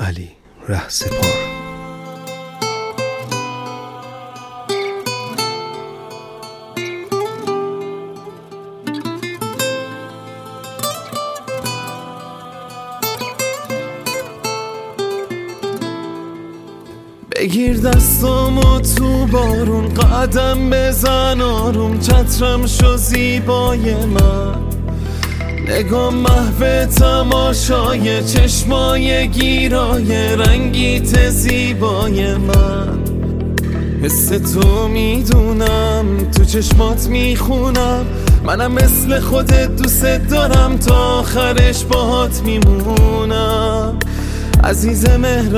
ولی رهسپار. بگیر دستامو تو بارون، قدم بزن آروم، چترم شو زیبای من. نگاه محو تماشای چشمای گیرای رنگیت زیبای من. حس تو میدونم، تو چشمات میخونم، منم مثل خودت دوست دارم، تا آخرش باهات میمونم، عزیز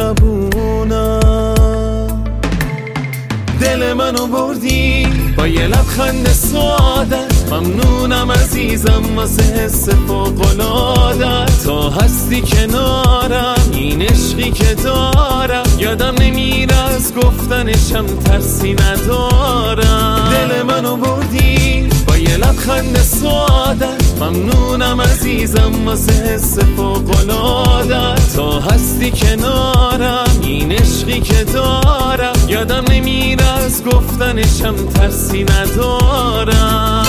مهربونم. دل منو بردی با یه لبخند سعادت، ممنونم عزیزم واسه حس فوق‌العادت. تا هستی کنارم این عشقی که دارم، یادم نمیره از گفتنشم ترسی ندارم. دل منو بردی با یه لبخند سعادت، ممنونم عزیزم واسه حس فوق‌العادت. تا هستی کنارم این عشقی که دارم، یادم نمیره از گفتنشم ترسی ندارم.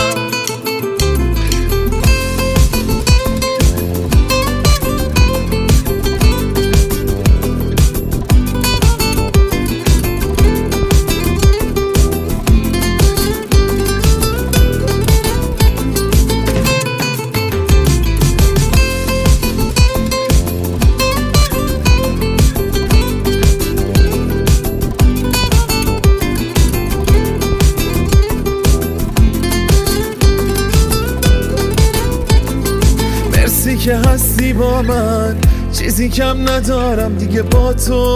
مرسی که هستی با من، چیزی کم ندارم دیگه با تو.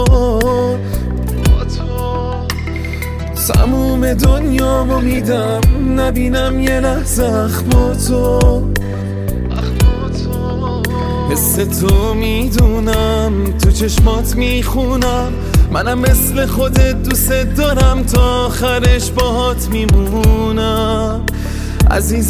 تموم دنیامو میدم، نبینم یه لحظه اخم تو. حس تو میدونم، تو چشمات میخونم، منم مثل خودت دوست دارم، تا آخرش باهات میمونم، عزیز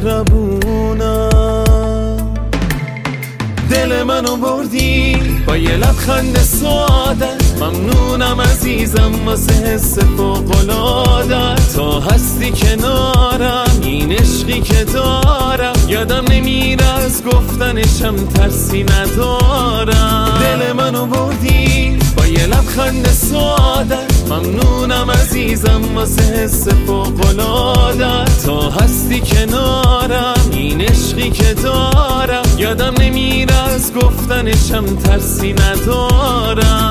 مهربونم. دل منو بردی با یه لبخند سعادت، ممنونم عزیزم واسه حس فوق‌العادت. تا هستی کنارم این عشقی که دارم، یادم نمیره از گفتنشم ترسی ندارم. دل منو بردی با یه لبخند سعادت، ممنونم عزیزم واسه حس فوق‌العادت. تا هستی کنارم این عشقی که دارم، یادم نمیره از گفتنشم ترسی ندارم.